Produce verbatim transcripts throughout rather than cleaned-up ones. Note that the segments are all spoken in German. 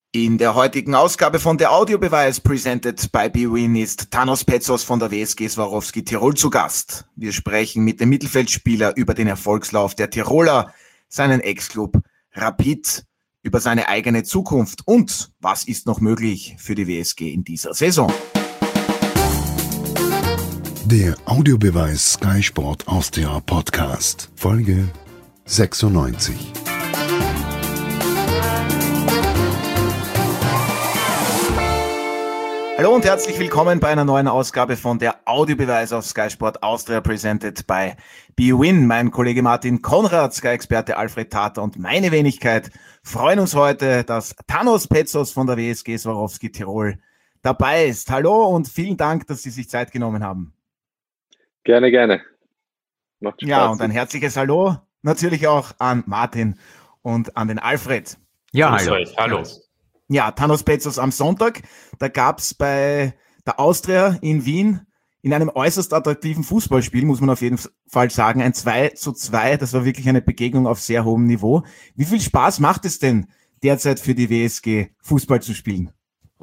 In der heutigen Ausgabe von der Audiobeweis presented by bwin ist Thanos Petsos von der W S G Swarovski Tirol zu Gast. Wir sprechen mit dem Mittelfeldspieler über den Erfolgslauf der Tiroler, seinen Ex-Club Rapid, über seine eigene Zukunft und was ist noch möglich für die W S G in dieser Saison. Der Audiobeweis Sky Sport Austria Podcast, Folge sechsundneunzig. Hallo und herzlich willkommen bei einer neuen Ausgabe von der Audiobeweis auf Sky Sport Austria presented by bwin. Mein Kollege Martin Konrad, Sky-Experte Alfred Tater und meine Wenigkeit freuen uns heute, dass Thanos Petsos von der W S G Swarovski Tirol dabei ist. Hallo und vielen Dank, dass Sie sich Zeit genommen haben. Gerne, gerne. Macht Spaß. Ja, und ein herzliches Hallo natürlich auch an Martin und an den Alfred. Ja, hallo. hallo. Ja, Thanos Petsos am Sonntag, da gab es bei der Austria in Wien in einem äußerst attraktiven Fußballspiel, muss man auf jeden Fall sagen, ein zwei zu zwei, das war wirklich eine Begegnung auf sehr hohem Niveau. Wie viel Spaß macht es denn derzeit für die W S G, Fußball zu spielen?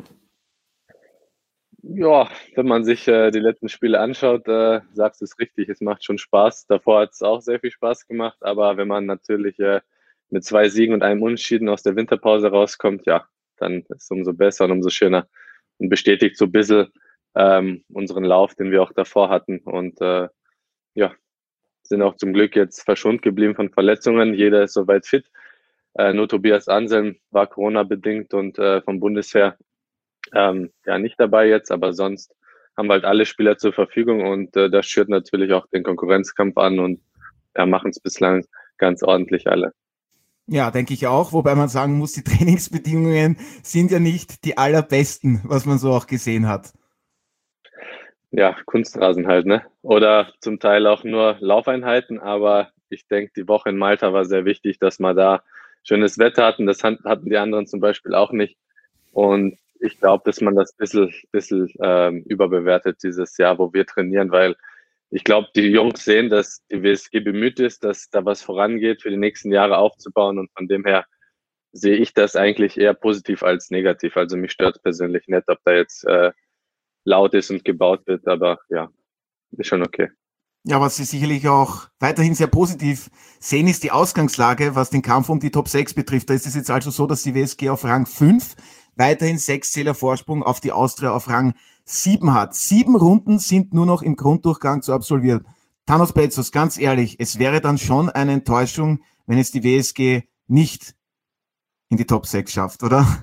Ja, wenn man sich äh, die letzten Spiele anschaut, äh, sagst du es richtig, es macht schon Spaß. Davor hat es auch sehr viel Spaß gemacht, aber wenn man natürlich äh, mit zwei Siegen und einem Unentschieden aus der Winterpause rauskommt, ja, dann ist es umso besser und umso schöner und bestätigt so ein bisschen ähm, unseren Lauf, den wir auch davor hatten. Und äh, ja, sind auch zum Glück jetzt verschont geblieben von Verletzungen. Jeder ist soweit fit. Äh, nur Tobias Anselm war Corona-bedingt und äh, vom Bundesheer ähm, ja nicht dabei jetzt, aber sonst haben wir halt alle Spieler zur Verfügung und äh, das schürt natürlich auch den Konkurrenzkampf an und ja, machen es bislang ganz ordentlich alle. Ja, denke ich auch, wobei man sagen muss, die Trainingsbedingungen sind ja nicht die allerbesten, was man so auch gesehen hat. Ja, Kunstrasen halt, ne? Oder zum Teil auch nur Laufeinheiten, aber ich denke, die Woche in Malta war sehr wichtig, dass wir da schönes Wetter hatten. Das hatten die anderen zum Beispiel auch nicht. Und ich glaube, dass man das ein bisschen, bisschen ähm, überbewertet dieses Jahr, wo wir trainieren, weil ich glaube, die Jungs sehen, dass die W S G bemüht ist, dass da was vorangeht, für die nächsten Jahre aufzubauen. Und von dem her sehe ich das eigentlich eher positiv als negativ. Also mich stört persönlich nicht, ob da jetzt äh, laut ist und gebaut wird. Aber ja, ist schon okay. Ja, was Sie sicherlich auch weiterhin sehr positiv sehen, ist die Ausgangslage, was den Kampf um die Top sechs betrifft. Da ist es jetzt also so, dass die W S G auf Rang fünf weiterhin sechs Zähler Vorsprung auf die Austria auf Rang sieben hat. Sieben Runden sind nur noch im Grunddurchgang zu absolvieren. Thanos Petsos, ganz ehrlich, es wäre dann schon eine Enttäuschung, wenn es die W S G nicht in die Top sechs schafft, oder?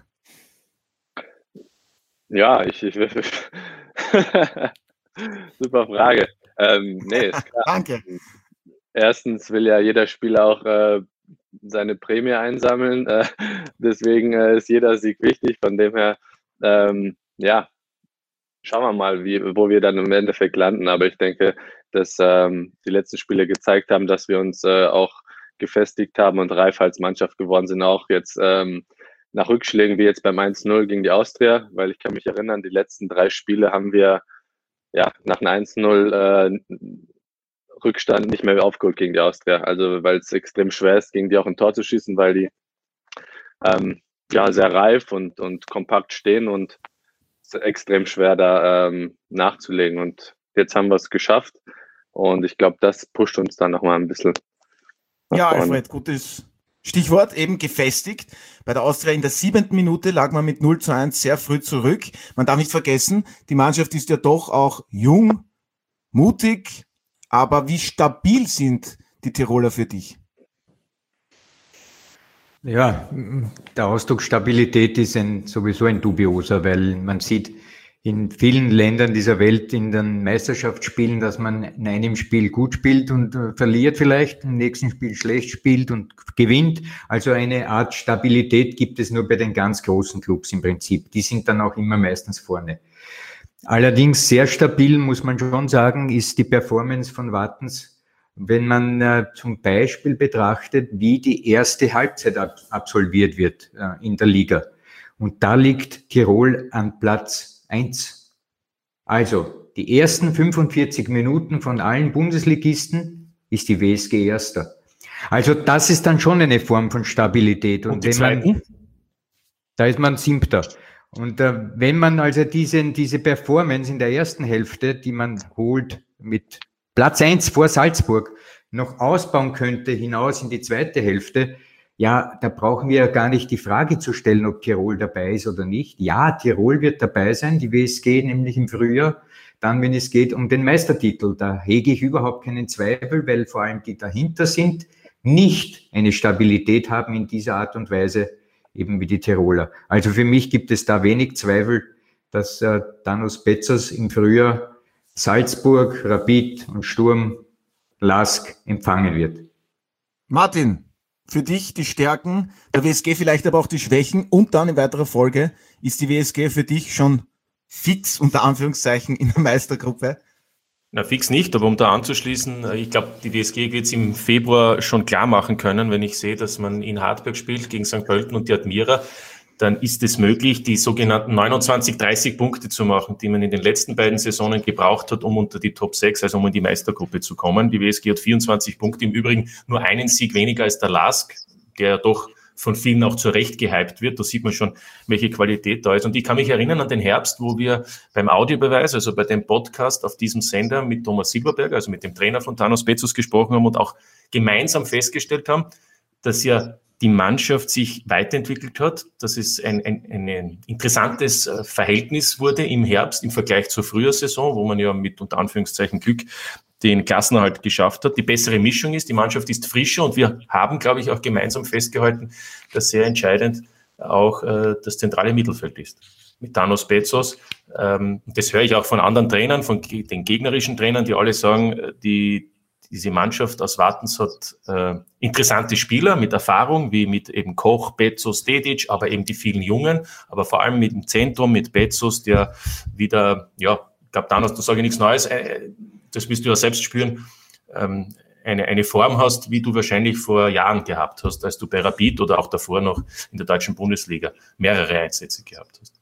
Ja, ich, ich super Frage. Ähm, nee, ist klar. Danke. Erstens will ja jeder Spieler auch äh, seine Prämie einsammeln. Äh, deswegen äh, ist jeder Sieg wichtig. Von dem her, ähm, ja, schauen wir mal, wie, wo wir dann im Endeffekt landen. Aber ich denke, dass ähm, die letzten Spiele gezeigt haben, dass wir uns äh, auch gefestigt haben und reif als Mannschaft geworden sind. Auch jetzt ähm, nach Rückschlägen wie jetzt beim eins null gegen die Austria. Weil ich kann mich erinnern, die letzten drei Spiele haben wir ja nach einem eins null äh, Rückstand nicht mehr aufgeholt gegen die Austria. Also weil es extrem schwer ist, gegen die auch ein Tor zu schießen, weil die ähm, ja sehr reif und, und kompakt stehen und es ist extrem schwer da ähm, nachzulegen. Und jetzt haben wir es geschafft und ich glaube, das pusht uns dann nochmal ein bisschen. Ja, Alfred, gutes Stichwort, eben gefestigt. Bei der Austria in der siebenten Minute lag man mit null zu eins sehr früh zurück. Man darf nicht vergessen, die Mannschaft ist ja doch auch jung, mutig, aber wie stabil sind die Tiroler für dich? Ja, der Ausdruck Stabilität ist ein, sowieso ein dubioser, weil man sieht in vielen Ländern dieser Welt in den Meisterschaftsspielen, dass man in einem Spiel gut spielt und äh, verliert vielleicht, im nächsten Spiel schlecht spielt und gewinnt. Also eine Art Stabilität gibt es nur bei den ganz großen Clubs im Prinzip. Die sind dann auch immer meistens vorne. Allerdings sehr stabil, muss man schon sagen, ist die Performance von Wattens, wenn man äh, zum Beispiel betrachtet, wie die erste Halbzeit ab- absolviert wird äh, in der Liga. Und da liegt Tirol an Platz eins. Also die ersten fünfundvierzig Minuten von allen Bundesligisten ist die W S G Erster. Also das ist dann schon eine Form von Stabilität. Und, Und die wenn man zweiten? Da ist man Siebter. Und äh, wenn man also diese, diese Performance in der ersten Hälfte, die man holt mit Platz eins vor Salzburg, noch ausbauen könnte hinaus in die zweite Hälfte, ja, da brauchen wir ja gar nicht die Frage zu stellen, ob Tirol dabei ist oder nicht. Ja, Tirol wird dabei sein, die W S G nämlich im Frühjahr, dann, wenn es geht um den Meistertitel. Da hege ich überhaupt keinen Zweifel, weil vor allem die dahinter sind, nicht eine Stabilität haben in dieser Art und Weise, eben wie die Tiroler. Also für mich gibt es da wenig Zweifel, dass äh, Thanos Betzos im Frühjahr Salzburg, Rapid und Sturm Lask empfangen wird. Martin, für dich die Stärken der W S G, vielleicht aber auch die Schwächen, und dann in weiterer Folge, ist die W S G für dich schon fix, unter Anführungszeichen, in der Meistergruppe? Na, fix nicht, aber um da anzuschließen, ich glaube, die W S G wird es im Februar schon klar machen können, wenn ich sehe, dass man in Hartberg spielt gegen Sankt Pölten und die Admira, dann ist es möglich, die sogenannten neunundzwanzig dreißig Punkte zu machen, die man in den letzten beiden Saisonen gebraucht hat, um unter die Top sechs, also um in die Meistergruppe zu kommen. Die W S G hat vierundzwanzig Punkte, im Übrigen nur einen Sieg weniger als der Lask, der ja doch von vielen auch zu Recht gehypt wird. Da sieht man schon, welche Qualität da ist. Und ich kann mich erinnern an den Herbst, wo wir beim Audiobeweis, also bei dem Podcast auf diesem Sender mit Thomas Silberberger, also mit dem Trainer von Thanos Betzos gesprochen haben und auch gemeinsam festgestellt haben, dass ja die Mannschaft sich weiterentwickelt hat, dass es ein, ein, ein interessantes Verhältnis wurde im Herbst im Vergleich zur Frühjahrssaison, wo man ja mit unter Anführungszeichen Glück den Klassenerhalt geschafft hat. Die bessere Mischung ist, die Mannschaft ist frischer und wir haben, glaube ich, auch gemeinsam festgehalten, dass sehr entscheidend auch äh, das zentrale Mittelfeld ist. Mit Thanos Betzos, ähm, das höre ich auch von anderen Trainern, von ge- den gegnerischen Trainern, die alle sagen, die diese Mannschaft aus Wartens hat äh, interessante Spieler mit Erfahrung, wie mit eben Koch, Betzos, Dedic, aber eben die vielen Jungen, aber vor allem mit dem Zentrum, mit Betzos, der wieder, ja, ich glaube, Thanos, da sage ich nichts Neues, äh, das wirst du ja selbst spüren, ähm, eine, eine Form hast, wie du wahrscheinlich vor Jahren gehabt hast, als du bei Rapid oder auch davor noch in der deutschen Bundesliga mehrere Einsätze gehabt hast.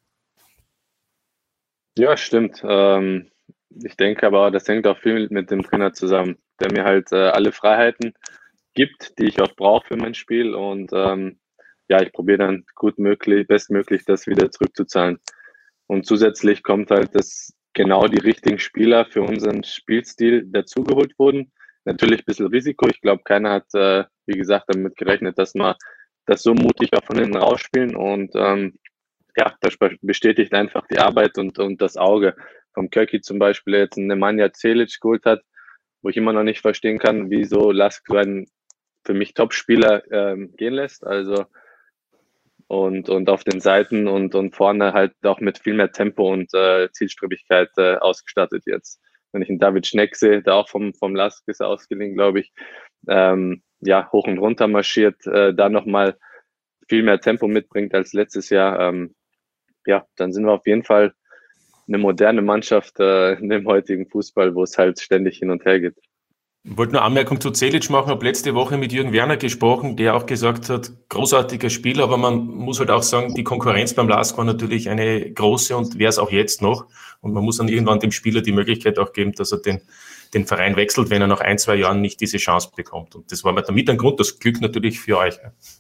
Ja, stimmt. Ähm, ich denke aber, das hängt auch viel mit dem Trainer zusammen, der mir halt äh, alle Freiheiten gibt, die ich auch brauche für mein Spiel. Und ähm, ja, ich probiere dann gut möglich, bestmöglich das wieder zurückzuzahlen. Und zusätzlich kommt halt, dass genau die richtigen Spieler für unseren Spielstil dazugeholt wurden. Natürlich ein bisschen Risiko. Ich glaube, keiner hat, äh, wie gesagt, damit gerechnet, dass wir das so mutig auch von hinten rausspielen. Und ähm, ja, das bestätigt einfach die Arbeit und, und das Auge. Vom Köki zum Beispiel, der jetzt einen Nemanja Celic geholt hat, wo ich immer noch nicht verstehen kann, wieso Lask so einen für mich Top-Spieler ähm, gehen lässt. Also und, und auf den Seiten und, und vorne halt auch mit viel mehr Tempo und äh, Zielstrebigkeit äh, ausgestattet jetzt. Wenn ich einen David Schneck sehe, der auch vom, vom Lask ist ausgeliehen, glaube ich, ähm, ja, hoch und runter marschiert, äh, da nochmal viel mehr Tempo mitbringt als letztes Jahr, ähm, ja, dann sind wir auf jeden Fall eine moderne Mannschaft äh, in dem heutigen Fußball, wo es halt ständig hin und her geht. Ich wollte nur Anmerkung zu Celic machen, habe letzte Woche mit Jürgen Werner gesprochen, der auch gesagt hat, großartiger Spieler, aber man muss halt auch sagen, die Konkurrenz beim Lask war natürlich eine große und wäre es auch jetzt noch. Und man muss dann irgendwann dem Spieler die Möglichkeit auch geben, dass er den, den Verein wechselt, wenn er nach ein, zwei Jahren nicht diese Chance bekommt. Und das war damit ein Grund, das Glück natürlich für euch.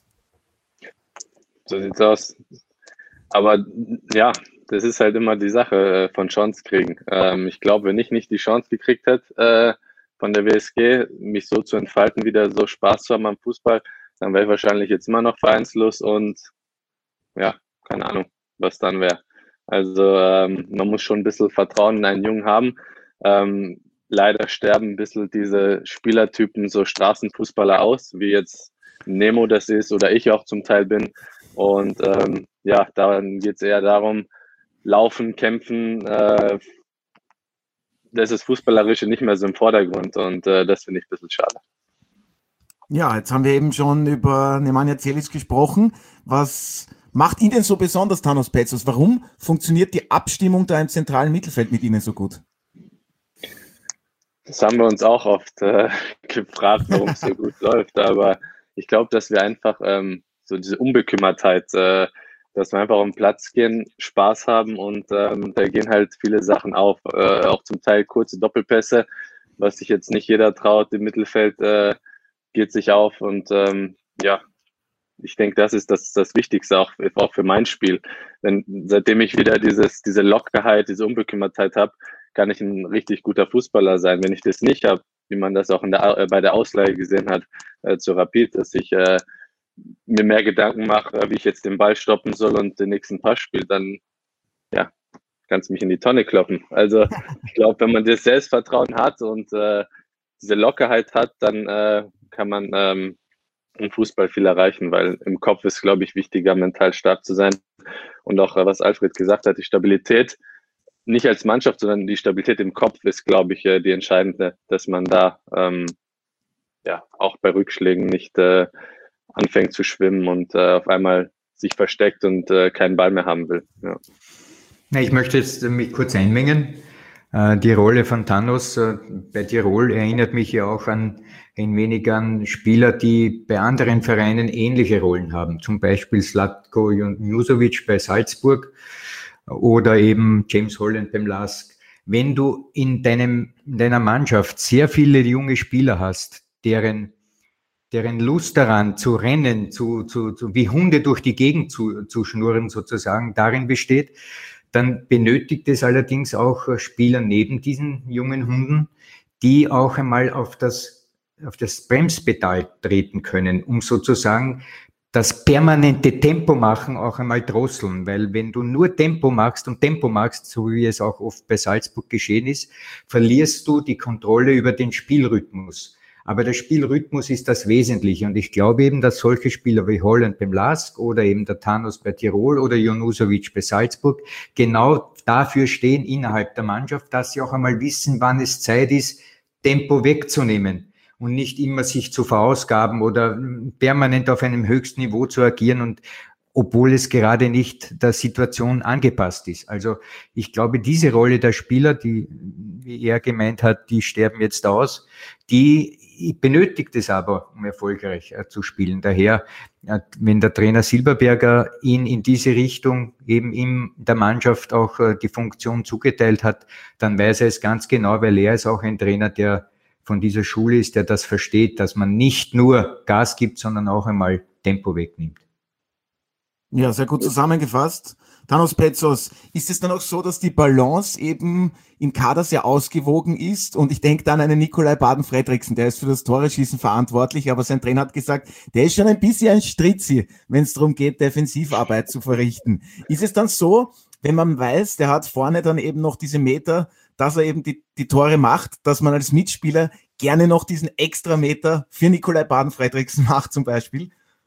So sieht's aus. Aber ja, das ist halt immer die Sache von Chance kriegen. Ähm, ich glaube, wenn ich nicht die Chance gekriegt hätte, äh, von der W S G, mich so zu entfalten, wieder so Spaß zu haben am Fußball, dann wäre ich wahrscheinlich jetzt immer noch vereinslos und ja, keine Ahnung, was dann wäre. Also ähm, man muss schon ein bisschen Vertrauen in einen Jungen haben. Ähm, leider sterben ein bisschen diese Spielertypen, so Straßenfußballer aus, wie jetzt Nemo das ist oder ich auch zum Teil bin. Und ähm, ja, dann geht es eher darum, laufen, kämpfen, äh, das ist Fußballerische nicht mehr so im Vordergrund und äh, das finde ich ein bisschen schade. Ja, jetzt haben wir eben schon über Nemanja Celic gesprochen. Was macht ihn denn so besonders, Thanos Betzos? Warum funktioniert die Abstimmung da im zentralen Mittelfeld mit Ihnen so gut? Das haben wir uns auch oft äh, gefragt, warum es so gut läuft, aber ich glaube, dass wir einfach ähm, so diese Unbekümmertheit, äh, dass wir einfach auf den Platz gehen, Spaß haben und ähm, da gehen halt viele Sachen auf, äh, auch zum Teil kurze Doppelpässe, was sich jetzt nicht jeder traut im Mittelfeld, äh, geht sich auf und ähm, ja, ich denke, das ist das, das Wichtigste auch, auch für mein Spiel. Wenn, seitdem ich wieder dieses, diese Lockerheit, diese Unbekümmertheit habe, kann ich ein richtig guter Fußballer sein. Wenn ich das nicht habe, wie man das auch in der, äh, bei der Ausleihe gesehen hat, äh, zu Rapid, dass ich äh, mir mehr Gedanken mache, wie ich jetzt den Ball stoppen soll und den nächsten Pass spiele, dann ja, kannst du mich in die Tonne kloppen. Also ich glaube, wenn man das Selbstvertrauen hat und äh, diese Lockerheit hat, dann äh, kann man ähm, im Fußball viel erreichen, weil im Kopf ist, glaube ich, wichtiger, mental stark zu sein. Und auch, äh, was Alfred gesagt hat, die Stabilität, nicht als Mannschaft, sondern die Stabilität im Kopf ist, glaube ich, äh, die entscheidende, dass man da ähm, ja auch bei Rückschlägen nicht äh, anfängt zu schwimmen und äh, auf einmal sich versteckt und äh, keinen Ball mehr haben will. Ja. Na, ich möchte jetzt mich kurz einmengen. Äh, die Rolle von Thanos äh, bei Tirol erinnert mich ja auch an ein wenig an Spieler, die bei anderen Vereinen ähnliche Rollen haben. Zum Beispiel Zlatko Junusovic bei Salzburg oder eben James Holland beim Lask. Wenn du in deinem, in deiner Mannschaft sehr viele junge Spieler hast, deren deren Lust daran zu rennen, zu, zu, zu wie Hunde durch die Gegend zu, zu schnurren sozusagen, darin besteht, dann benötigt es allerdings auch Spieler neben diesen jungen Hunden, die auch einmal auf das, auf das Bremspedal treten können, um sozusagen das permanente Tempo machen auch einmal drosseln, weil wenn du nur Tempo machst und Tempo machst, so wie es auch oft bei Salzburg geschehen ist, verlierst du die Kontrolle über den Spielrhythmus. Aber der Spielrhythmus ist das Wesentliche und ich glaube eben, dass solche Spieler wie Holland beim Lask oder eben der Thanos bei Tirol oder Junusovic bei Salzburg genau dafür stehen innerhalb der Mannschaft, dass sie auch einmal wissen, wann es Zeit ist, Tempo wegzunehmen und nicht immer sich zu verausgaben oder permanent auf einem höchsten Niveau zu agieren und obwohl es gerade nicht der Situation angepasst ist. Also ich glaube, diese Rolle der Spieler, die, wie er gemeint hat, die sterben jetzt aus, die benötigt es aber, um erfolgreich äh, zu spielen. Daher, äh, wenn der Trainer Silberberger ihn in diese Richtung eben in der Mannschaft auch äh, die Funktion zugeteilt hat, dann weiß er es ganz genau, weil er ist auch ein Trainer, der von dieser Schule ist, der das versteht, dass man nicht nur Gas gibt, sondern auch einmal Tempo wegnimmt. Ja, sehr gut zusammengefasst. Thanos Petzos, ist es dann auch so, dass die Balance eben im Kader sehr ausgewogen ist? Und ich denke dann an einen Nikolai Baden-Fredriksen, der ist für das Tore-Schießen verantwortlich, aber sein Trainer hat gesagt, der ist schon ein bisschen ein Stritzi, wenn es darum geht, Defensivarbeit zu verrichten. Ist es dann so, wenn man weiß, der hat vorne dann eben noch diese Meter, dass er eben die, die Tore macht, dass man als Mitspieler gerne noch diesen extra Meter für Nikolai Baden-Fredriksen macht zum Beispiel?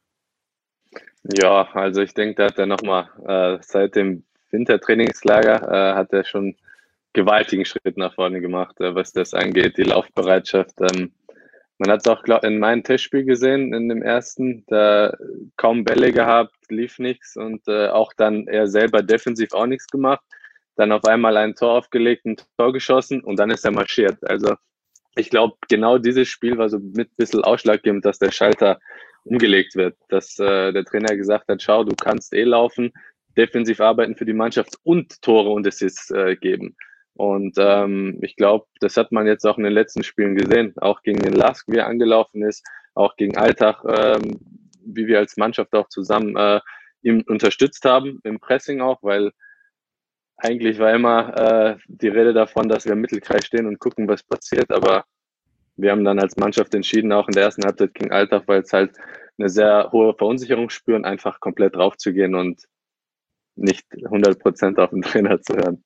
Ja, also ich denke, da hat er nochmal äh, seit dem Wintertrainingslager äh, hat er schon gewaltigen Schritt nach vorne gemacht, äh, was das angeht, die Laufbereitschaft. Ähm, man hat es auch glaub, in meinem Testspiel gesehen, in dem ersten, da kaum Bälle gehabt, lief nichts und äh, auch dann er selber defensiv auch nichts gemacht. Dann auf einmal ein Tor aufgelegt, ein Tor geschossen und dann ist er marschiert. Also ich glaube, genau dieses Spiel war so mit ein bisschen ausschlaggebend, dass der Schalter umgelegt wird, dass äh, der Trainer gesagt hat, schau, du kannst eh laufen, defensiv arbeiten für die Mannschaft und Tore und Assists äh, geben. Und ähm, ich glaube, das hat man jetzt auch in den letzten Spielen gesehen, auch gegen den Lask, wie er angelaufen ist, auch gegen Alltag, ähm, wie wir als Mannschaft auch zusammen äh, ihm unterstützt haben, im Pressing auch, weil eigentlich war immer äh, die Rede davon, dass wir im Mittelkreis stehen und gucken, was passiert, aber wir haben dann als Mannschaft entschieden, auch in der ersten Halbzeit gegen Alltag, weil es halt eine sehr hohe Verunsicherung spüren, einfach komplett draufzugehen und nicht hundert Prozent auf den Trainer zu hören.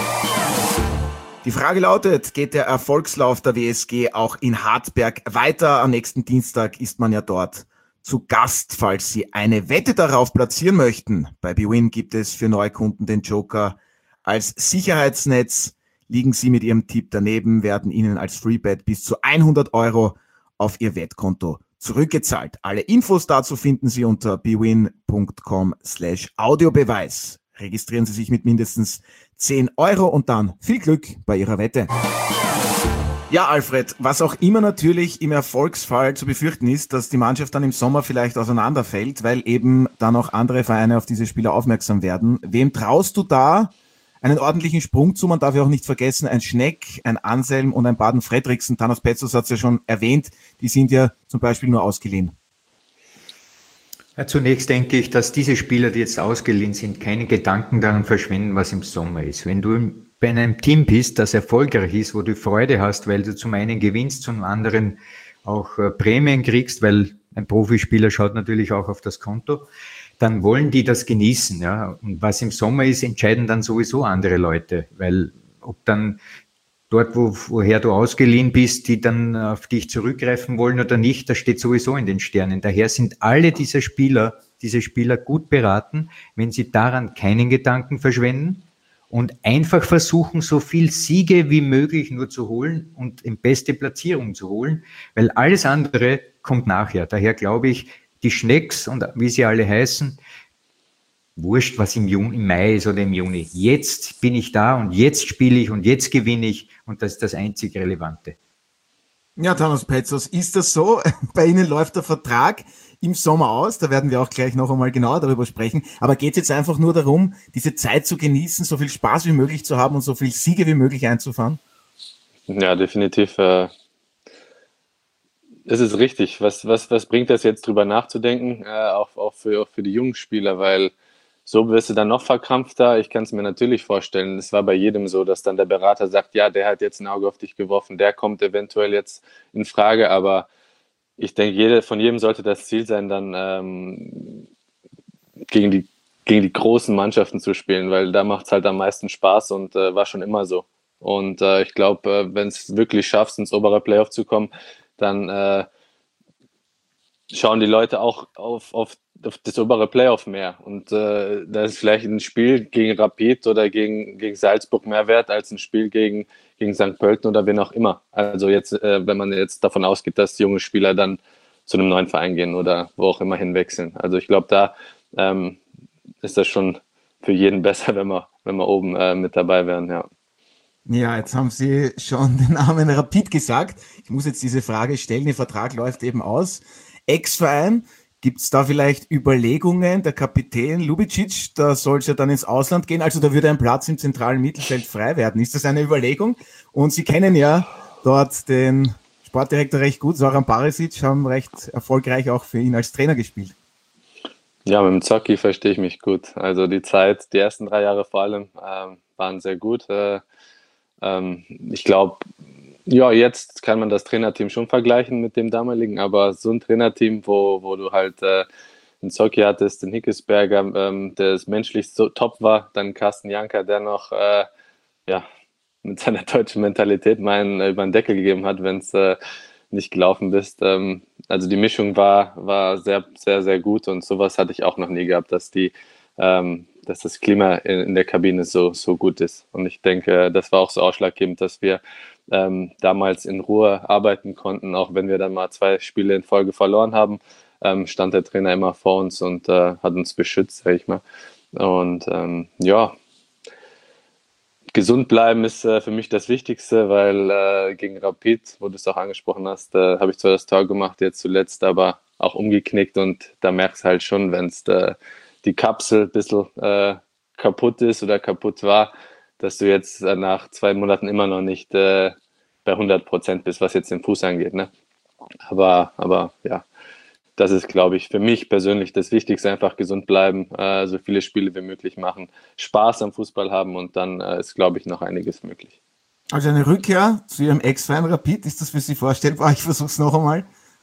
Die Frage lautet, geht der Erfolgslauf der W S G auch in Hartberg weiter? Am nächsten Dienstag ist man ja dort zu Gast, falls Sie eine Wette darauf platzieren möchten. Bei bwin gibt es für Neukunden den Joker als Sicherheitsnetz. Liegen Sie mit Ihrem Tipp daneben, werden Ihnen als Freebet bis zu hundert Euro auf Ihr Wettkonto zurückgezahlt. Alle Infos dazu finden Sie unter bwin.com slash Audiobeweis. Registrieren Sie sich mit mindestens zehn Euro und dann viel Glück bei Ihrer Wette. Ja, Alfred, was auch immer natürlich im Erfolgsfall zu befürchten ist, dass die Mannschaft dann im Sommer vielleicht auseinanderfällt, weil eben dann auch andere Vereine auf diese Spieler aufmerksam werden. Wem traust du da einen ordentlichen Sprung zu? Man darf ja auch nicht vergessen, ein Schneck, ein Anselm und ein Baden-Fredriksen. Thanos Petzos hat es ja schon erwähnt, die sind ja zum Beispiel nur ausgeliehen. Ja, zunächst denke ich, dass diese Spieler, die jetzt ausgeliehen sind, keine Gedanken daran verschwenden, was im Sommer ist. Wenn du bei einem Team bist, das erfolgreich ist, wo du Freude hast, weil du zum einen gewinnst, zum anderen auch äh, Prämien kriegst, weil ein Profispieler schaut natürlich auch auf das Konto, dann wollen die das genießen. Ja. Und was im Sommer ist, entscheiden dann sowieso andere Leute, weil ob dann dort, wo, woher du ausgeliehen bist, die dann auf dich zurückgreifen wollen oder nicht, das steht sowieso in den Sternen. Daher sind alle diese Spieler, diese Spieler gut beraten, wenn sie daran keinen Gedanken verschwenden und einfach versuchen, so viel Siege wie möglich nur zu holen und in beste Platzierung zu holen, weil alles andere kommt nachher. Daher glaube ich, die Schnecks und wie sie alle heißen, wurscht, was im, Juni, im Mai ist oder im Juni. Jetzt bin ich da und jetzt spiele ich und jetzt gewinne ich und das ist das einzig Relevante. Ja, Thanos Petzos, ist das so? Bei Ihnen läuft der Vertrag im Sommer aus, da werden wir auch gleich noch einmal genauer darüber sprechen, aber geht es jetzt einfach nur darum, diese Zeit zu genießen, so viel Spaß wie möglich zu haben und so viel Siege wie möglich einzufahren? Ja, definitiv. Äh, es ist richtig. Was, was, was bringt das jetzt, drüber nachzudenken, äh, auch, auch, für, auch für die jungen Spieler, weil so wirst du dann noch verkrampfter. Ich kann es mir natürlich vorstellen, es war bei jedem so, dass dann der Berater sagt, ja, der hat jetzt ein Auge auf dich geworfen, der kommt eventuell jetzt in Frage, aber ich denke, jede, von jedem sollte das Ziel sein, dann ähm, gegen, die, gegen die großen Mannschaften zu spielen, weil da macht es halt am meisten Spaß und äh, war schon immer so. Und äh, ich glaube, äh, wenn es wirklich schaffst, ins obere Playoff zu kommen, dann äh, schauen die Leute auch auf, auf, auf das obere Playoff mehr. Und äh, da ist vielleicht ein Spiel gegen Rapid oder gegen, gegen Salzburg mehr wert als ein Spiel gegen, gegen Sankt Pölten oder wen auch immer. Also jetzt, äh, wenn man jetzt davon ausgeht, dass junge Spieler dann zu einem neuen Verein gehen oder wo auch immer hinwechseln. Also ich glaube, da ähm, ist das schon für jeden besser, wenn wir, wenn wir oben äh, mit dabei wären, ja. Ja, jetzt haben Sie schon den Namen Rapid gesagt. Ich muss jetzt diese Frage stellen. Der Vertrag läuft eben aus. Ex-Verein, gibt es da vielleicht Überlegungen? Der Kapitän Lubicic, da soll es ja dann ins Ausland gehen. Also da würde ein Platz im zentralen Mittelfeld frei werden. Ist das eine Überlegung? Und Sie kennen ja dort den Sportdirektor recht gut. Zoran Barisic, haben recht erfolgreich auch für ihn als Trainer gespielt. Ja, mit dem Zocki verstehe ich mich gut. Also die Zeit, die ersten drei Jahre vor allem, ähm, waren sehr gut. Äh, ähm, ich glaube, ja, jetzt kann man das Trainerteam schon vergleichen mit dem damaligen, aber so ein Trainerteam, wo, wo du halt äh, einen Zocki hattest, den Hickesberger, ähm, der es menschlich so top war, dann Carsten Janka, der noch äh, ja, mit seiner deutschen Mentalität meinen äh, über den Deckel gegeben hat, wenn es äh, nicht gelaufen bist. Ähm, also die Mischung war, war sehr, sehr, sehr gut und sowas hatte ich auch noch nie gehabt, dass die ähm, dass das Klima in, in der Kabine so, so gut ist. Und ich denke, das war auch so ausschlaggebend, dass wir ähm, damals in Ruhe arbeiten konnten, auch wenn wir dann mal zwei Spiele in Folge verloren haben, ähm, stand der Trainer immer vor uns und äh, hat uns beschützt, sag ich mal. Und ähm, ja, gesund bleiben ist äh, für mich das Wichtigste, weil äh, gegen Rapid, wo du es auch angesprochen hast, äh, habe ich zwar das Tor gemacht, jetzt zuletzt aber auch umgeknickt und da merkst du halt schon, wenn es äh, die Kapsel ein bisschen äh, kaputt ist oder kaputt war, dass du jetzt äh, nach zwei Monaten immer noch nicht äh, bei hundert Prozent bist, was jetzt den Fuß angeht. Ne? Aber, aber ja, das ist, glaube ich, für mich persönlich das Wichtigste, einfach gesund bleiben, äh, so viele Spiele wie möglich machen, Spaß am Fußball haben und dann äh, ist, glaube ich, noch einiges möglich. Also eine Rückkehr zu Ihrem Ex-Verein Rapid, ist das für Sie vorstellbar? Ich versuche es noch einmal.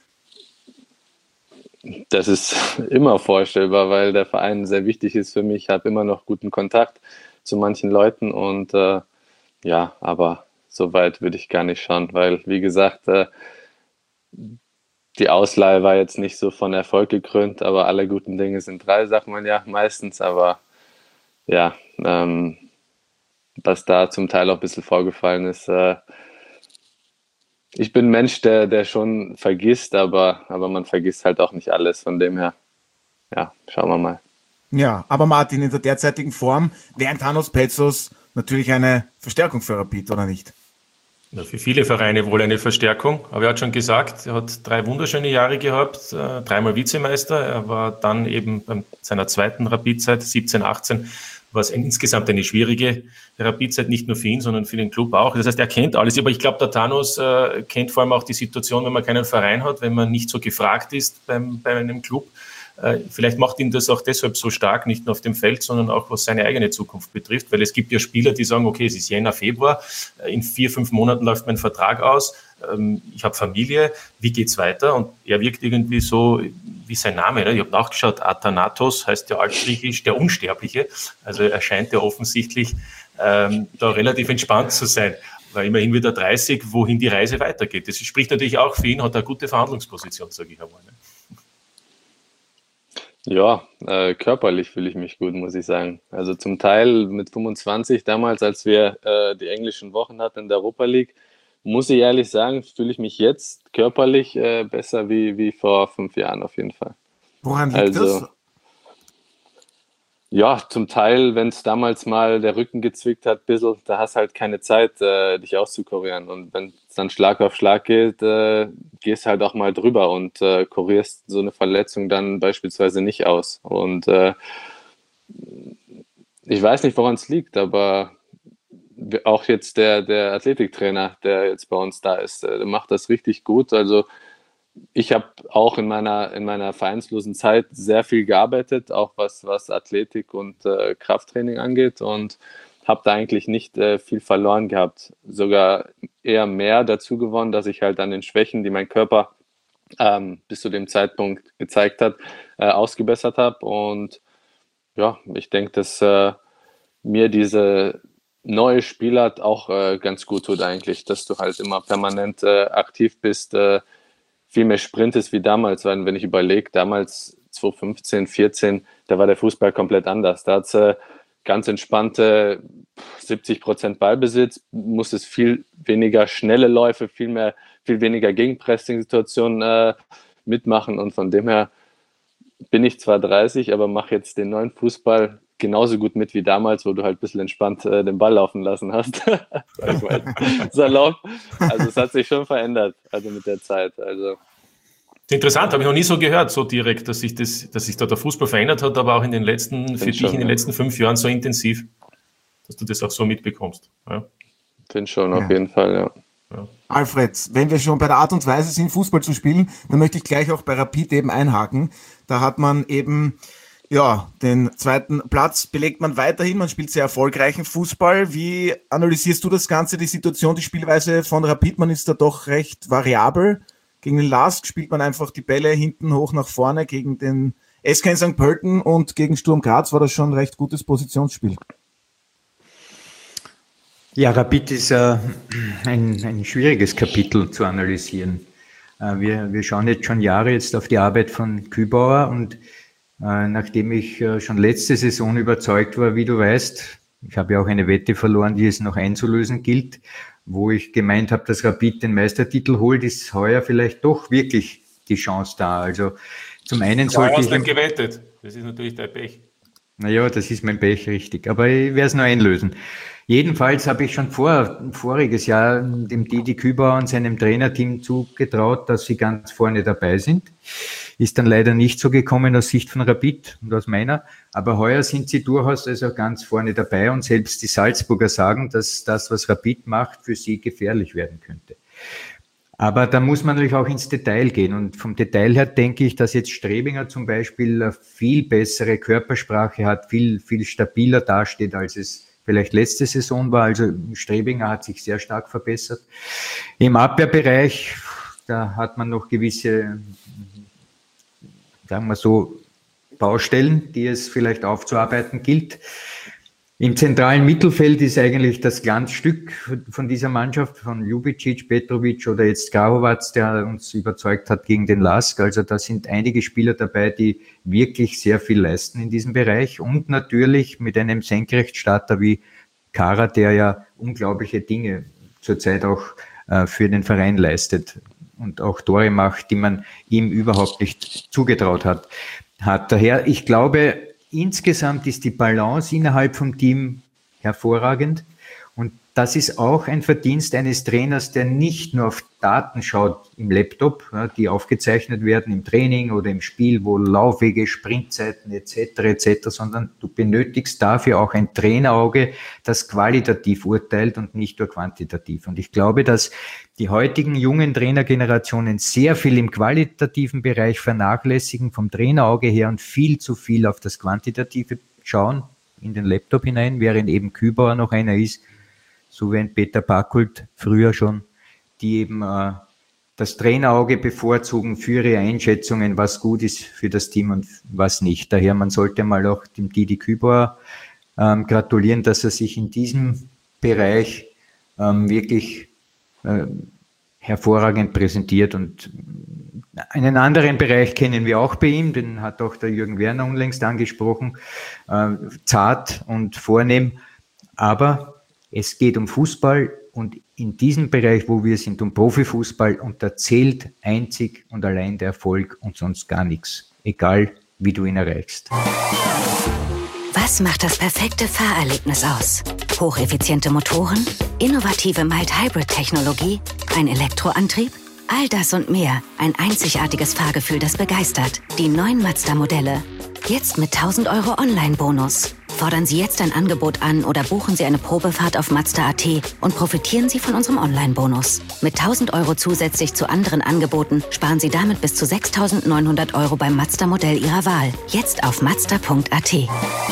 Das ist immer vorstellbar, weil der Verein sehr wichtig ist für mich. Ich habe immer noch guten Kontakt zu manchen Leuten und äh, ja, aber so weit würde ich gar nicht schauen, weil, wie gesagt, äh, die Ausleihe war jetzt nicht so von Erfolg gekrönt, aber alle guten Dinge sind drei, sagt man ja meistens. Aber ja, ähm, was da zum Teil auch ein bisschen vorgefallen ist, äh, ich bin ein Mensch, der, der schon vergisst, aber, aber man vergisst halt auch nicht alles. Von dem her, ja, schauen wir mal. Ja, aber Martin, in der derzeitigen Form wäre Thanos Petzos natürlich eine Verstärkung für Rapid, oder nicht? Ja, für viele Vereine wohl eine Verstärkung. Aber er hat schon gesagt, er hat drei wunderschöne Jahre gehabt, äh, dreimal Vizemeister. Er war dann eben bei seiner zweiten Rapid-Zeit, siebzehn, achtzehn, war es insgesamt eine schwierige Rapid-Zeit, nicht nur für ihn, sondern für den Club auch. Das heißt, er kennt alles. Aber ich glaube, der Thanos äh, kennt vor allem auch die Situation, wenn man keinen Verein hat, wenn man nicht so gefragt ist beim, bei einem Club. Äh, vielleicht macht ihn das auch deshalb so stark, nicht nur auf dem Feld, sondern auch was seine eigene Zukunft betrifft, weil es gibt ja Spieler, die sagen, okay, es ist Jänner, Februar, in vier, fünf Monaten läuft mein Vertrag aus, ähm, ich habe Familie, wie geht's weiter? Und er wirkt irgendwie so wie sein Name, ne? Ich habe nachgeschaut, Athanatos heißt ja altgriechisch der Unsterbliche, also er scheint ja offensichtlich ähm, da relativ entspannt zu sein. War immerhin wieder dreißig, wohin die Reise weitergeht. Das spricht natürlich auch für ihn, hat eine gute Verhandlungsposition, sage ich einmal. Ne? Ja, äh, körperlich fühle ich mich gut, muss ich sagen. Also zum Teil mit fünfundzwanzig, damals, als wir äh, die englischen Wochen hatten in der Europa League, muss ich ehrlich sagen, fühle ich mich jetzt körperlich äh, besser wie, wie vor fünf Jahren auf jeden Fall. Woran liegt Also, das? ja, zum Teil, wenn es damals mal der Rücken gezwickt hat, bisschen, da hast halt keine Zeit, äh, dich auszukurieren. Und wenn es dann Schlag auf Schlag geht, äh, gehst halt auch mal drüber und äh, kurierst so eine Verletzung dann beispielsweise nicht aus. Und äh, ich weiß nicht, woran es liegt, aber auch jetzt der, der Athletiktrainer, der jetzt bei uns da ist, der macht das richtig gut. Also ich habe auch in meiner, in meiner vereinslosen Zeit sehr viel gearbeitet, auch was, was Athletik und äh, Krafttraining angeht, und habe da eigentlich nicht äh, viel verloren gehabt. Sogar eher mehr dazu gewonnen, dass ich halt an den Schwächen, die mein Körper ähm, bis zu dem Zeitpunkt gezeigt hat, äh, ausgebessert habe. Und ja, ich denke, dass äh, mir diese neue Spielart auch äh, ganz gut tut eigentlich, dass du halt immer permanent äh, aktiv bist, äh, viel mehr sprintest wie damals, weil wenn ich überlege, damals zwanzig fünfzehn, vierzehn, da war der Fußball komplett anders. Da hat es äh, ganz entspannte siebzig Prozent Ballbesitz, musstest viel weniger schnelle Läufe, viel mehr, viel weniger Gegenpressing-Situationen äh, mitmachen, und von dem her bin ich zwar dreißig, aber mache jetzt den neuen Fußball genauso gut mit wie damals, wo du halt ein bisschen entspannt äh, den Ball laufen lassen hast. Sag ich mal salopp. Also es hat sich schon verändert, also mit der Zeit. Also Interessant, habe ich noch nie so gehört, so direkt, dass sich das, dass sich da der Fußball verändert hat, aber auch in den letzten, für dich schon, in den ja. letzten fünf Jahren so intensiv, dass du das auch so mitbekommst. Ja. Finde schon, Ja. auf jeden Fall, ja. Ja. Alfred, wenn wir schon bei der Art und Weise sind, Fußball zu spielen, dann möchte ich gleich auch bei Rapid eben einhaken. Da hat man eben ja den zweiten Platz, belegt man weiterhin, man spielt sehr erfolgreichen Fußball. Wie analysierst du das Ganze, die Situation, die Spielweise von Rapid? Man ist da doch recht variabel. Gegen den Lask spielt man einfach die Bälle hinten hoch nach vorne, gegen den S K in Sankt Pölten und gegen Sturm Graz war das schon ein recht gutes Positionsspiel. Ja, Rapid ist äh, ein, ein schwieriges Kapitel zu analysieren. Äh, wir, wir schauen jetzt schon Jahre jetzt auf die Arbeit von Kübauer, und äh, nachdem ich äh, schon letzte Saison überzeugt war, wie du weißt, ich habe ja auch eine Wette verloren, die es noch einzulösen gilt, wo ich gemeint habe, dass Rapid den Meistertitel holt, ist heuer vielleicht doch wirklich die Chance da. Also zum einen Du sollte hast ich... nicht gewettet, das ist natürlich dein Pech. Naja, das ist mein Pech, richtig. Aber ich werde es noch einlösen. Jedenfalls habe ich schon vor, voriges Jahr dem Didi Kübauer und seinem Trainerteam zugetraut, dass sie ganz vorne dabei sind. Ist dann leider nicht so gekommen aus Sicht von Rapid und aus meiner. Aber heuer sind sie durchaus also ganz vorne dabei, und selbst die Salzburger sagen, dass das, was Rapid macht, für sie gefährlich werden könnte. Aber da muss man natürlich auch ins Detail gehen. Und vom Detail her denke ich, dass jetzt Strebinger zum Beispiel eine viel bessere Körpersprache hat, viel, viel stabiler dasteht, als es vielleicht letzte Saison war. Also Strebinger hat sich sehr stark verbessert. Im Abwehrbereich, da hat man noch gewisse, sagen wir so, Baustellen, die es vielleicht aufzuarbeiten gilt. Im zentralen Mittelfeld ist eigentlich das Glanzstück von dieser Mannschaft, von Ljubicic, Petrovic oder jetzt Grahovac, der uns überzeugt hat gegen den Lask. Also da sind einige Spieler dabei, die wirklich sehr viel leisten in diesem Bereich. Und natürlich mit einem Senkrechtstarter wie Kara, der ja unglaubliche Dinge zurzeit auch äh, für den Verein leistet und auch Tore macht, die man ihm überhaupt nicht zugetraut hat. hat. Daher, ich glaube, insgesamt ist die Balance innerhalb vom Team hervorragend, Und das ist auch ein Verdienst eines Trainers, der nicht nur auf Daten schaut im Laptop, die aufgezeichnet werden im Training oder im Spiel, wo Laufwege, Sprintzeiten et cetera et cetera, sondern du benötigst dafür auch ein Trainerauge, das qualitativ urteilt und nicht nur quantitativ. Und ich glaube, dass die heutigen jungen Trainergenerationen sehr viel im qualitativen Bereich vernachlässigen vom Trainerauge her und viel zu viel auf das Quantitative schauen, in den Laptop hinein, während eben Kübauer noch einer ist, so wie ein Peter Packult früher schon, die eben äh, das Trainerauge bevorzugen für ihre Einschätzungen, was gut ist für das Team und was nicht. Daher, man sollte mal auch dem Didi Kübauer ähm, gratulieren, dass er sich in diesem Bereich ähm, wirklich äh, hervorragend präsentiert. Und einen anderen Bereich kennen wir auch bei ihm, den hat auch der Jürgen Werner unlängst angesprochen, äh, zart und vornehm, aber es geht um Fußball und in diesem Bereich, wo wir sind, um Profifußball, und da zählt einzig und allein der Erfolg und sonst gar nichts, egal wie du ihn erreichst. Was macht das perfekte Fahrerlebnis aus? Hocheffiziente Motoren, innovative Mild-Hybrid-Technologie, ein Elektroantrieb? All das und mehr. Ein einzigartiges Fahrgefühl, das begeistert. Die neuen Mazda-Modelle. Jetzt mit tausend Euro Online-Bonus. Fordern Sie jetzt ein Angebot an oder buchen Sie eine Probefahrt auf Mazda punkt a t und profitieren Sie von unserem Online-Bonus. Mit tausend Euro zusätzlich zu anderen Angeboten sparen Sie damit bis zu sechstausendneunhundert Euro beim Mazda-Modell Ihrer Wahl. Jetzt auf Mazda punkt a t.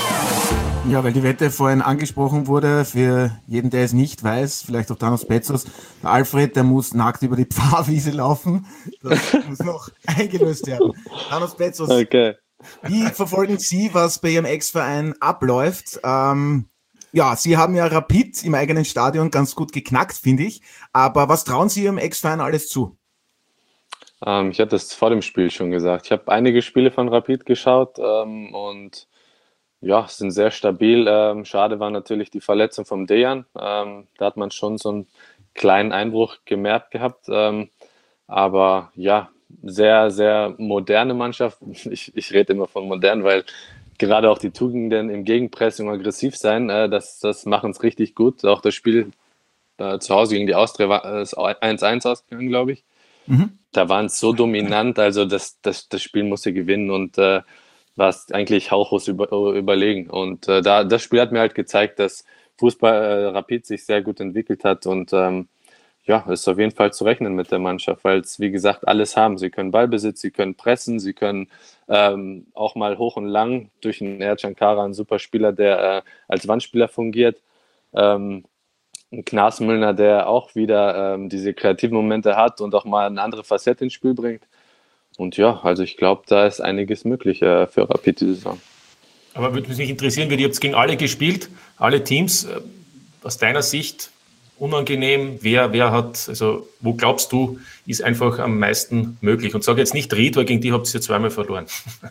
Ja, weil die Wette vorhin angesprochen wurde, für jeden, der es nicht weiß, vielleicht auch Thanos Petzos, der Alfred, der muss nackt über die Pfarrwiese laufen. Das muss noch eingelöst werden. Thanos Petzos, okay. Wie verfolgen Sie, was bei Ihrem Ex-Verein abläuft? Ähm, ja, Sie haben ja Rapid im eigenen Stadion ganz gut geknackt, finde ich. Aber was trauen Sie Ihrem Ex-Verein alles zu? Ähm, ich hatte es vor dem Spiel schon gesagt. Ich habe einige Spiele von Rapid geschaut ähm, und ja, sind sehr stabil. Ähm, schade war natürlich die Verletzung vom Dejan. Ähm, da hat man schon so einen kleinen Einbruch gemerkt gehabt. Ähm, aber ja, sehr, sehr moderne Mannschaft. Ich, ich rede immer von modern, weil gerade auch die Tugenden im Gegenpressing aggressiv sein, äh, das, das machen es richtig gut. Auch das Spiel äh, zu Hause gegen die Austria war es eins eins ausgegangen, glaube ich. Mhm. Da waren es so dominant, also das, das, das Spiel musste gewinnen und äh, war es eigentlich hauchlos über, überlegen. Und äh, da, das Spiel hat mir halt gezeigt, dass Fußball äh, Rapid sich sehr gut entwickelt hat und ähm, ja, ist auf jeden Fall zu rechnen mit der Mannschaft, weil es, wie gesagt, alles haben. Sie können Ballbesitz, sie können pressen, sie können ähm, auch mal hoch und lang durch einen Ercan Kara, einen super Spieler, der äh, als Wandspieler fungiert. Ähm, ein Knas Müllner, der auch wieder ähm, diese kreativen Momente hat und auch mal eine andere Facette ins Spiel bringt. Und ja, also ich glaube, da ist einiges möglich äh, für Rapid diese Saison. Aber würde mich interessieren, weil ihr habt gegen alle gespielt, alle Teams. Äh, aus deiner Sicht unangenehm, wer, wer hat, also wo glaubst du, ist einfach am meisten möglich? Und sag jetzt nicht Ried, weil gegen die habt ihr ja zweimal verloren.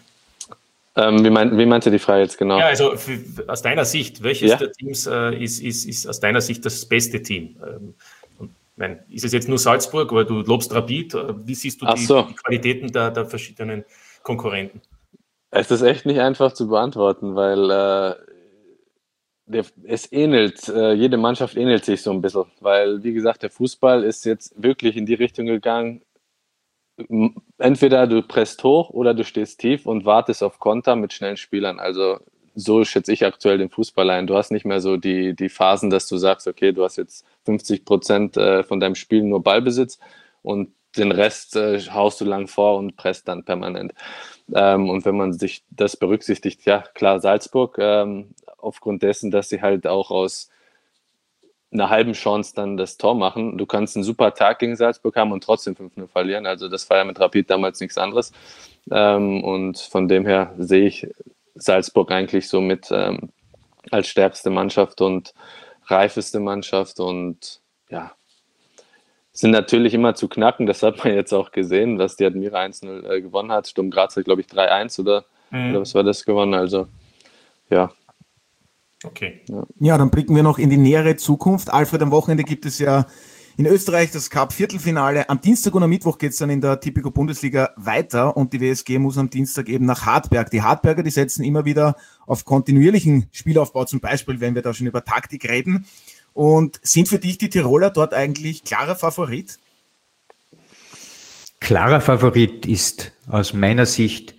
Ähm, wie, mein, wie meinst du die Frage jetzt genau? Ja, also für, aus deiner Sicht, welches ja? der Teams äh, ist, ist, ist aus deiner Sicht das beste Team? Ähm, und, mein, ist es jetzt nur Salzburg, weil du lobst Rapid? Wie siehst du die, so. die Qualitäten der, der verschiedenen Konkurrenten? Es ist echt nicht einfach zu beantworten, weil äh, der, es ähnelt, äh, jede Mannschaft ähnelt sich so ein bisschen, weil, wie gesagt, der Fußball ist jetzt wirklich in die Richtung gegangen, entweder du presst hoch oder du stehst tief und wartest auf Konter mit schnellen Spielern. Also so schätze ich aktuell den Fußball ein. Du hast nicht mehr so die, die Phasen, dass du sagst, okay, du hast jetzt fünfzig Prozent von deinem Spiel nur Ballbesitz und den Rest äh, haust du lang vor und presst dann permanent. Ähm, und wenn man sich das berücksichtigt, ja klar, Salzburg, ähm, aufgrund dessen, dass sie halt auch aus einer halben Chance dann das Tor machen. Du kannst einen super Tag gegen Salzburg haben und trotzdem fünf null verlieren. Also das war ja mit Rapid damals nichts anderes. Ähm, und von dem her sehe ich Salzburg eigentlich so mit ähm, als stärkste Mannschaft und reifeste Mannschaft und ja, sind natürlich immer zu knacken. Das hat man jetzt auch gesehen, dass die Admira eins null äh, gewonnen hat. Sturm Graz hat, glaube ich, drei eins oder, mhm. oder was war das gewonnen? Also ja. Okay. Ja. ja, dann blicken wir noch in die nähere Zukunft. Alfred, am Wochenende gibt es ja in Österreich das Cup-Viertelfinale. Am Dienstag und am Mittwoch geht es dann in der Tipico-Bundesliga weiter und die W S G muss am Dienstag eben nach Hartberg. Die Hartberger, die setzen immer wieder auf kontinuierlichen Spielaufbau, zum Beispiel, wenn wir da schon über Taktik reden. Und sind für dich die Tiroler dort eigentlich klarer Favorit? Klarer Favorit ist aus meiner Sicht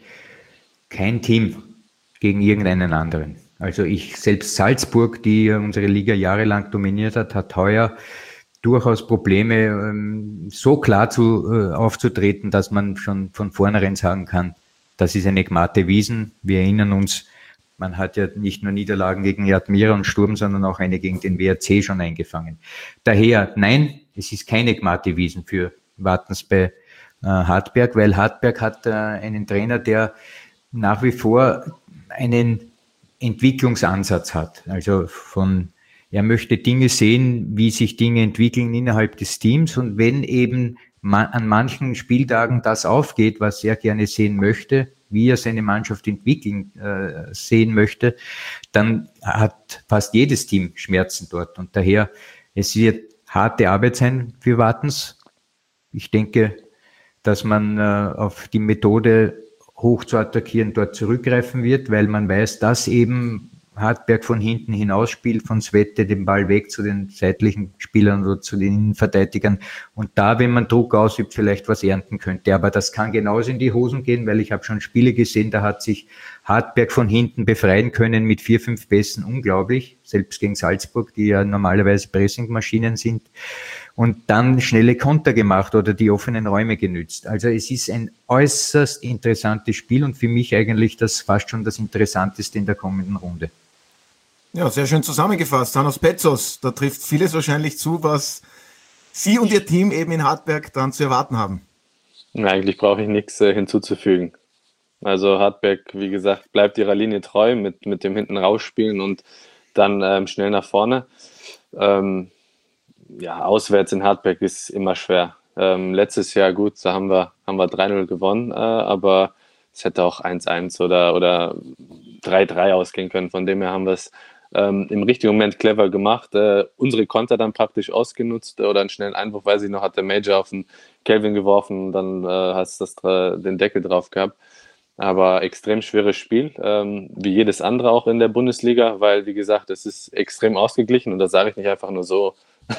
kein Team gegen irgendeinen anderen. Also ich, selbst Salzburg, die unsere Liga jahrelang dominiert hat, hat heuer durchaus Probleme, so klar zu, aufzutreten, dass man schon von vornherein sagen kann, das ist eine Gmate Wiesen. Wir erinnern uns, man hat ja nicht nur Niederlagen gegen Admira und Sturm, sondern auch eine gegen den W R C schon eingefangen. Daher, nein, es ist keine Gmate Wiesen für Wattens bei äh, Hartberg, weil Hartberg hat äh, einen Trainer, der nach wie vor einen Entwicklungsansatz hat. Also von, er möchte Dinge sehen, wie sich Dinge entwickeln innerhalb des Teams, und wenn eben man, an manchen Spieltagen das aufgeht, was er gerne sehen möchte, wie er seine Mannschaft entwickeln äh, sehen möchte, dann hat fast jedes Team Schmerzen dort. Und daher, es wird harte Arbeit sein für Wattens. Ich denke, dass man äh, auf die Methode hoch zu attackieren dort zurückgreifen wird, weil man weiß, dass eben Hartberg von hinten hinausspielt, von Svette den Ball weg zu den seitlichen Spielern oder zu den Innenverteidigern, und da, wenn man Druck ausübt, vielleicht was ernten könnte. Aber das kann genauso in die Hosen gehen, weil ich habe schon Spiele gesehen, da hat sich Hartberg von hinten befreien können mit vier, fünf Pässen, unglaublich, selbst gegen Salzburg, die ja normalerweise Pressingmaschinen sind, und dann schnelle Konter gemacht oder die offenen Räume genützt. Also es ist ein äußerst interessantes Spiel und für mich eigentlich das fast schon das Interessanteste in der kommenden Runde. Ja, sehr schön zusammengefasst. Thanos Petzos, da trifft vieles wahrscheinlich zu, was Sie und Ihr Team eben in Hartberg dann zu erwarten haben. Eigentlich brauche ich nichts äh, hinzuzufügen. Also Hartberg, wie gesagt, bleibt ihrer Linie treu mit, mit dem hinten rausspielen und dann ähm, schnell nach vorne. Ähm, ja, auswärts in Hartberg ist immer schwer. Ähm, letztes Jahr, gut, da haben wir, haben wir drei null gewonnen, äh, aber es hätte auch eins eins oder, oder drei drei ausgehen können. Von dem her haben wir es ähm, im richtigen Moment clever gemacht. Äh, unsere Konter dann praktisch ausgenutzt äh, oder einen schnellen Einwurf, weiß ich noch, hat der Major auf den Kelvin geworfen und dann äh, hast du das, äh, den Deckel drauf gehabt. Aber extrem schweres Spiel, ähm, wie jedes andere auch in der Bundesliga, weil, wie gesagt, es ist extrem ausgeglichen und das sage ich nicht einfach nur so,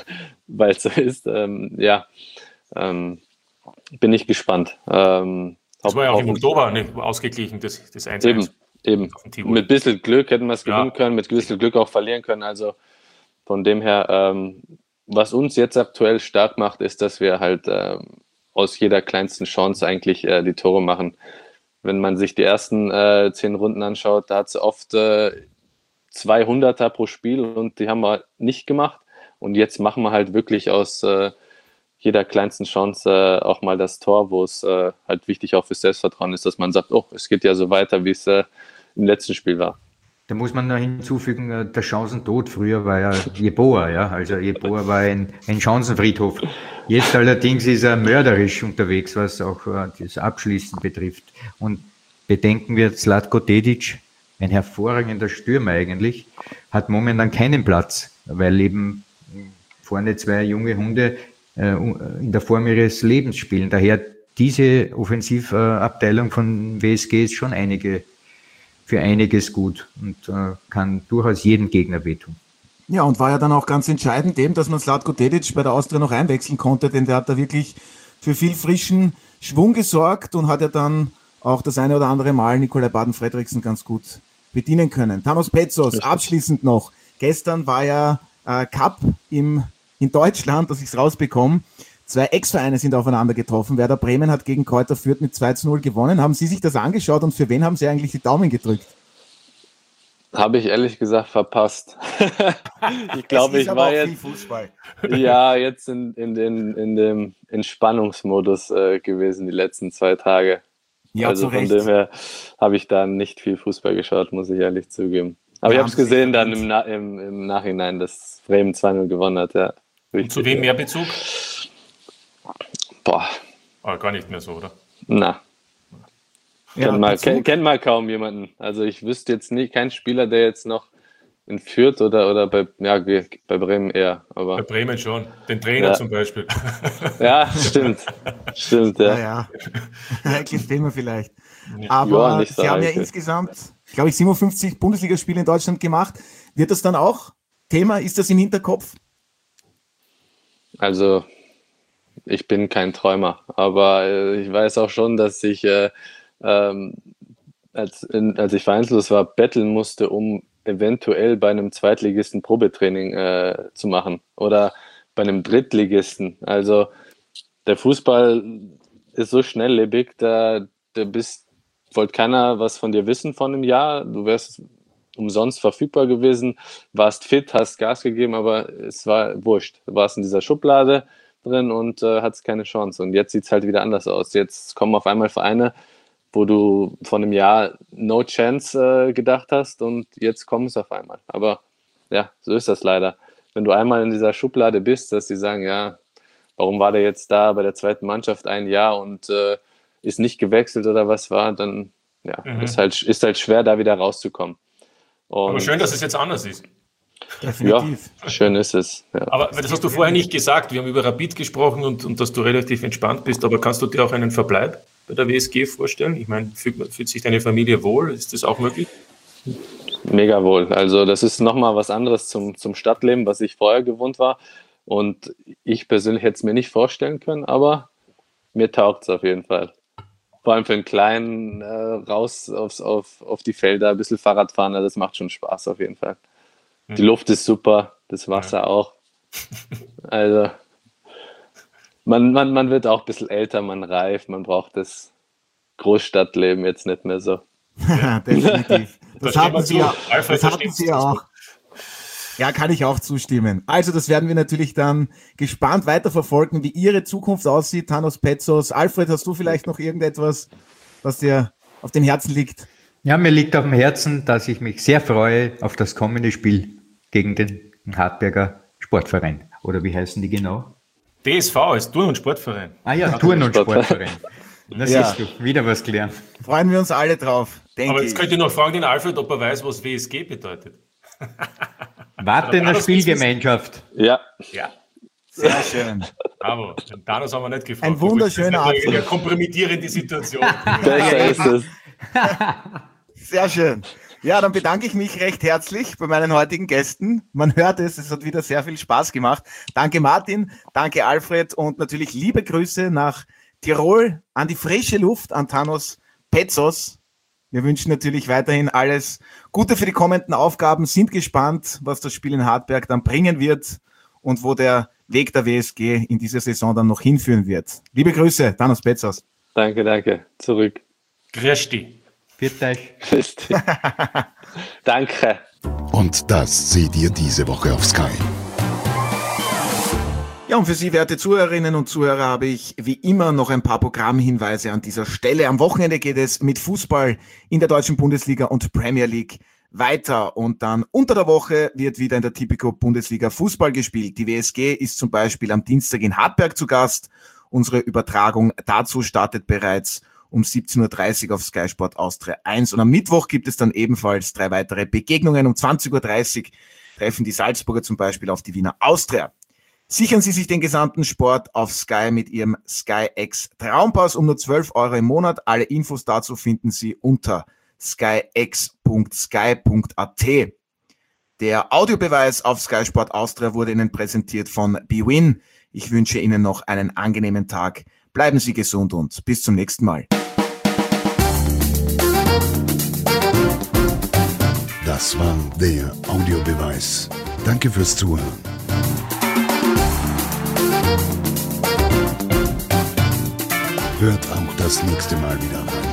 weil es so ist. Ähm, ja, ähm, bin ich gespannt. Ähm, das war ja auch im Oktober ne, ausgeglichen, das, das eins eins. Eben, eben. Mit ein bisschen Glück hätten wir es gewinnen ja. können, mit ein bisschen Glück auch verlieren können. Also von dem her, ähm, was uns jetzt aktuell stark macht, ist, dass wir halt ähm, aus jeder kleinsten Chance eigentlich äh, die Tore machen. Wenn man sich die ersten äh, zehn Runden anschaut, da hat es oft äh, zweihunderter pro Spiel und die haben wir nicht gemacht. Und jetzt machen wir halt wirklich aus äh, jeder kleinsten Chance äh, auch mal das Tor, wo es äh, halt wichtig auch fürs Selbstvertrauen ist, dass man sagt, oh, es geht ja so weiter, wie es äh, im letzten Spiel war. Da muss man noch hinzufügen, der Chancentod. Früher war ja Jeboa, ja, also Jeboa war ein, ein Chancenfriedhof. Jetzt allerdings ist er mörderisch unterwegs, was auch äh, das Abschließen betrifft. Und bedenken wir, Zlatko Dedic, ein hervorragender Stürmer eigentlich, hat momentan keinen Platz, weil eben vorne zwei junge Hunde äh, in der Form ihres Lebens spielen. Daher diese Offensivabteilung von W S G ist schon einige für einiges gut und äh, kann durchaus jeden Gegner wehtun. Ja, und war ja dann auch ganz entscheidend eben, dass man Zlatko Dedic bei der Austria noch einwechseln konnte, denn der hat da wirklich für viel frischen Schwung gesorgt und hat ja dann auch das eine oder andere Mal Nikolai Baden-Fredriksen ganz gut bedienen können. Thanos Petzos, abschließend noch. Gestern war ja äh, Cup im, in Deutschland, dass ich es rausbekomme. Zwei Ex-Vereine sind aufeinander getroffen. Werder Bremen hat gegen Kräuter Fürth mit zwei zu null gewonnen. Haben Sie sich das angeschaut und für wen haben Sie eigentlich die Daumen gedrückt? Habe ich ehrlich gesagt verpasst. ich glaube, ich war jetzt Fußball. ja jetzt in, in, in, in dem Entspannungsmodus äh, gewesen die letzten zwei Tage. Ja, also von dem her habe ich da nicht viel Fußball geschaut, muss ich ehrlich zugeben. Aber ja, ich habe es gesehen dann im, Na- im, im Nachhinein, dass Bremen zwei null gewonnen hat. Ja. Und zu wem mehr Bezug? Boah. Aber gar nicht mehr so, oder? Na. Ja, kennt, mal, kennt, kennt mal kaum jemanden. Also ich wüsste jetzt nicht, kein Spieler, der jetzt noch in Fürth oder, oder bei, ja, bei Bremen eher. Aber bei Bremen schon. Den Trainer ja. zum Beispiel. Ja, stimmt. Stimmt, ja. Ja, ja. Heikles Thema vielleicht. Ja. Aber Ja, so Sie haben ja heikel. insgesamt, glaube ich, siebenundfünfzig Bundesligaspiele in Deutschland gemacht. Wird das dann auch Thema? Ist das im Hinterkopf? Also, ich bin kein Träumer, aber äh, ich weiß auch schon, dass ich, äh, ähm, als, in, als ich vereinslos war, betteln musste, um eventuell bei einem Zweitligisten Probetraining äh, zu machen oder bei einem Drittligisten. Also der Fußball ist so schnelllebig, da, da bist, wollte keiner was von dir wissen vor einem Jahr. Du wärst umsonst verfügbar gewesen, warst fit, hast Gas gegeben, aber es war wurscht. Du warst in dieser Schublade drin und äh, hattest keine Chance. Und jetzt sieht es halt wieder anders aus. Jetzt kommen auf einmal Vereine, wo du vor einem Jahr no chance äh, gedacht hast und jetzt kommt es auf einmal. Aber ja, so ist das leider. Wenn du einmal in dieser Schublade bist, dass sie sagen, ja, warum war der jetzt da bei der zweiten Mannschaft ein Jahr und äh, ist nicht gewechselt oder was war, dann ja, mhm. ist, halt, ist halt schwer, da wieder rauszukommen. Und aber schön, dass es jetzt anders ist. Definitiv. Ja, schön ist es. Ja. Aber das hast du vorher nicht gesagt. Wir haben über Rapid gesprochen und, und dass du relativ entspannt bist. Aber kannst du dir auch einen Verbleib bei der W S G vorstellen? Ich meine, fühlt, fühlt sich deine Familie wohl? Ist das auch möglich? Mega wohl. Also das ist nochmal was anderes zum, zum Stadtleben, was ich vorher gewohnt war. Und ich persönlich hätte es mir nicht vorstellen können, aber mir taugt es auf jeden Fall. Vor allem für einen kleinen äh, raus aufs, auf, auf die Felder, ein bisschen Fahrrad fahren, das macht schon Spaß auf jeden Fall. Die Luft ist super, das Wasser ja. auch. Also man, man, man wird auch ein bisschen älter, man reift, man braucht das Großstadtleben jetzt nicht mehr so. Definitiv. Das, das hatten Sie ja, das hatten Sie ja auch. Ja, kann ich auch zustimmen. Also das werden wir natürlich dann gespannt weiterverfolgen, wie Ihre Zukunft aussieht, Thanos Petzos. Alfred, hast du vielleicht noch irgendetwas, was dir auf dem Herzen liegt? Ja, mir liegt auf dem Herzen, dass ich mich sehr freue auf das kommende Spiel gegen den Hartberger Sportverein. Oder wie heißen die genau? D S V ist Turn- und Sportverein. Ah ja, Turn- und Sportverein. Das ja. Siehst du, wieder was gelernt. Freuen wir uns alle drauf, denke Aber jetzt ich. könnt ihr noch fragen den Alfred, ob er weiß, was W S G bedeutet. Warte in der Spielgemeinschaft. Ja. Ja. Sehr schön. Aber den Thanos haben wir nicht gefragt. Ein wunderschöner Abschluss. Eine kompromittierende Situation. Besser ist es. Sehr schön. Ja, dann bedanke ich mich recht herzlich bei meinen heutigen Gästen. Man hört es, es hat wieder sehr viel Spaß gemacht. Danke Martin, danke Alfred und natürlich liebe Grüße nach Tirol an die frische Luft, an Thanos Petzos. Wir wünschen natürlich weiterhin alles Gute für die kommenden Aufgaben, sind gespannt, was das Spiel in Hartberg dann bringen wird und wo der Weg der W S G in dieser Saison dann noch hinführen wird. Liebe Grüße, Thanos Petzos. Danke, danke. Zurück. Grüß dich. Viert euch. Grüß dich. Danke. Und das seht ihr diese Woche auf Sky. Ja, und für Sie, werte Zuhörerinnen und Zuhörer, habe ich wie immer noch ein paar Programmhinweise an dieser Stelle. Am Wochenende geht es mit Fußball in der deutschen Bundesliga und Premier League weiter. Und dann unter der Woche wird wieder in der Tipico Bundesliga Fußball gespielt. Die W S G ist zum Beispiel am Dienstag in Hartberg zu Gast. Unsere Übertragung dazu startet bereits um siebzehn Uhr dreißig auf Sky Sport Austria eins. Und am Mittwoch gibt es dann ebenfalls drei weitere Begegnungen. Um zwanzig Uhr dreißig treffen die Salzburger zum Beispiel auf die Wiener Austria. Sichern Sie sich den gesamten Sport auf Sky mit Ihrem SkyX Traumpass um nur zwölf Euro im Monat. Alle Infos dazu finden Sie unter skyx punkt sky punkt a t. Der Audiobeweis auf Sky Sport Austria wurde Ihnen präsentiert von bwin. Ich wünsche Ihnen noch einen angenehmen Tag. Bleiben Sie gesund und bis zum nächsten Mal. Das war der Audiobeweis. Danke fürs Zuhören. Hört auch das nächste Mal wieder rein.